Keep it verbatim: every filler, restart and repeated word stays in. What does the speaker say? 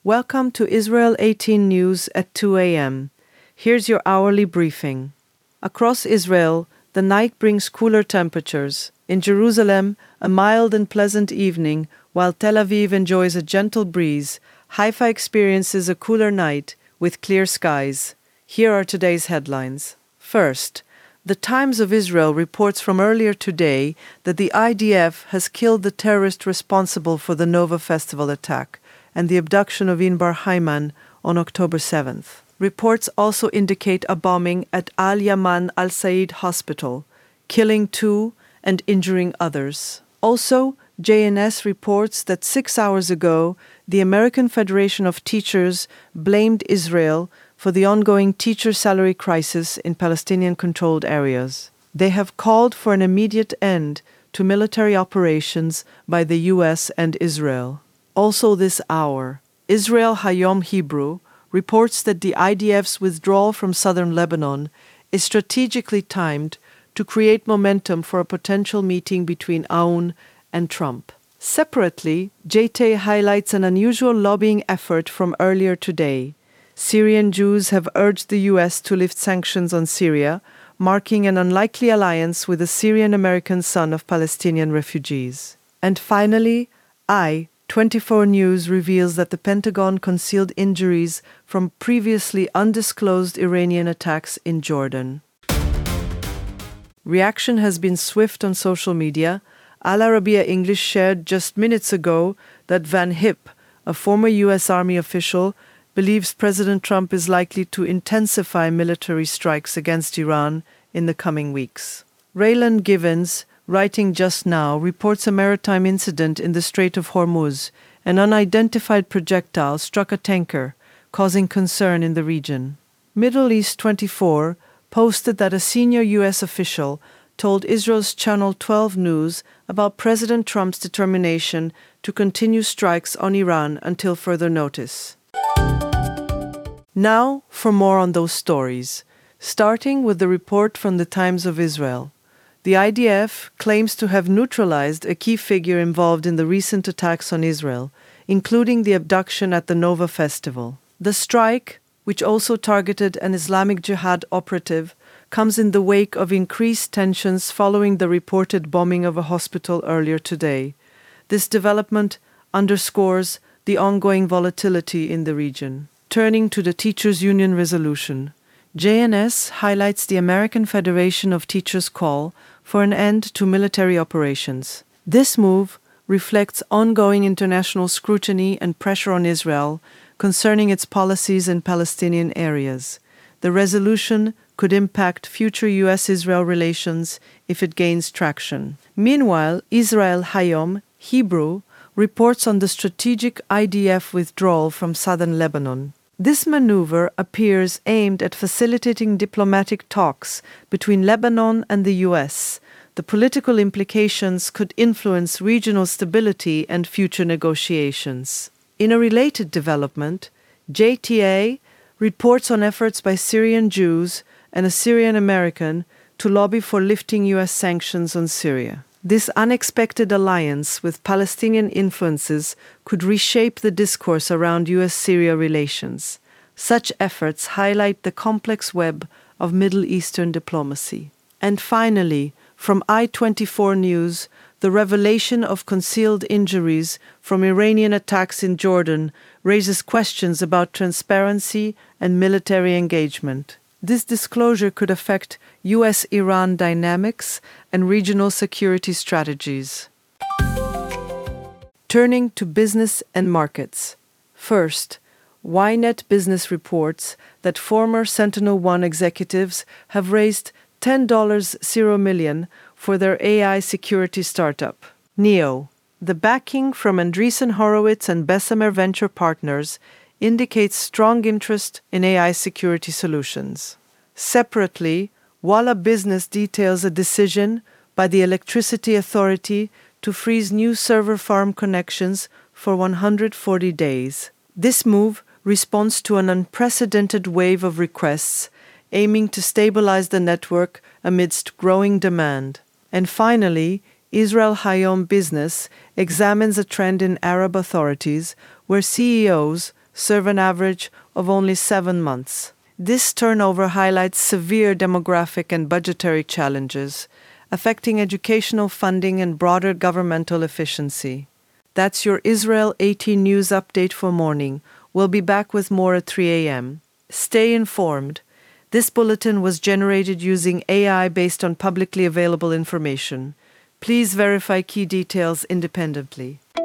Welcome to Israel eighteen News at two a.m. Here's your hourly briefing. Across Israel, the night brings cooler temperatures. In Jerusalem, a mild and pleasant evening, while Tel Aviv enjoys a gentle breeze. Haifa experiences a cooler night with clear skies. Here are today's headlines. First, The Times of Israel reports from earlier today that the I D F has killed the terrorist responsible for the Nova Festival attack and the abduction of Inbar Haiman on October seventh. Reports also indicate a bombing at Al Yaman Al Said Hospital, killing two and injuring others. Also, J N S reports that six hours ago, the American Federation of Teachers blamed Israel for the ongoing teacher salary crisis in Palestinian-controlled areas. They have called for an immediate end to military operations by the U S and Israel. Also this hour, Israel Hayom Hebrew reports that the I D F's withdrawal from southern Lebanon is strategically timed to create momentum for a potential meeting between Aoun and Trump. Separately, J T A highlights an unusual lobbying effort from earlier today. Syrian Jews have urged the U S to lift sanctions on Syria, marking an unlikely alliance with the Syrian-American son of Palestinian refugees. And finally, I, twenty-four News reveals that the Pentagon concealed injuries from previously undisclosed Iranian attacks in Jordan. Reaction has been swift on social media. Al Arabiya English shared just minutes ago that Van Hipp, a former U S Army official, believes President Trump is likely to intensify military strikes against Iran in the coming weeks. Raylan Givens, writing just now, reports a maritime incident in the Strait of Hormuz. An unidentified projectile struck a tanker, causing concern in the region. Middle East twenty-four posted that a senior U S official told Israel's Channel twelve News about President Trump's determination to continue strikes on Iran until further notice. Now for more on those stories, starting with the report from the Times of Israel. The I D F claims to have neutralized a key figure involved in the recent attacks on Israel, including the abduction at the Nova Festival. The strike, which also targeted an Islamic Jihad operative, comes in the wake of increased tensions following the reported bombing of a hospital earlier today. This development underscores the ongoing volatility in the region. Turning to the Teachers Union resolution, J N S highlights the American Federation of Teachers' call for an end to military operations. This move reflects ongoing international scrutiny and pressure on Israel concerning its policies in Palestinian areas. The resolution could impact future U S Israel relations if it gains traction. Meanwhile, Israel Hayom Hebrew reports on the strategic I D F withdrawal from southern Lebanon. This maneuver appears aimed at facilitating diplomatic talks between Lebanon and the U S. The political implications could influence regional stability and future negotiations. In a related development, J T A reports on efforts by Syrian Jews and a Syrian American to lobby for lifting U S sanctions on Syria. This unexpected alliance with Palestinian influences could reshape the discourse around U S Syria relations. Such efforts highlight the complex web of Middle Eastern diplomacy. And finally, from I twenty-four News, the revelation of concealed injuries from Iranian attacks in Jordan raises questions about transparency and military engagement. This disclosure could affect U S Iran dynamics and regional security strategies. Turning to business and markets. First, Ynet Business reports that former Sentinel One executives have raised ten million dollars for their A I security startup, Neo. The backing from Andreessen Horowitz and Bessemer Venture Partners indicates strong interest in A I security solutions. Separately, Walla Business details a decision by the Electricity Authority to freeze new server farm connections for one hundred forty days. This move responds to an unprecedented wave of requests aiming to stabilize the network amidst growing demand. And finally, Israel Hayom Business examines a trend in Arab authorities where C E Os, serve an average of only seven months. This turnover highlights severe demographic and budgetary challenges, affecting educational funding and broader governmental efficiency. That's your Israel eighteen News update for morning. We'll be back with more at three a.m. Stay informed. This bulletin was generated using A I based on publicly available information. Please verify key details independently.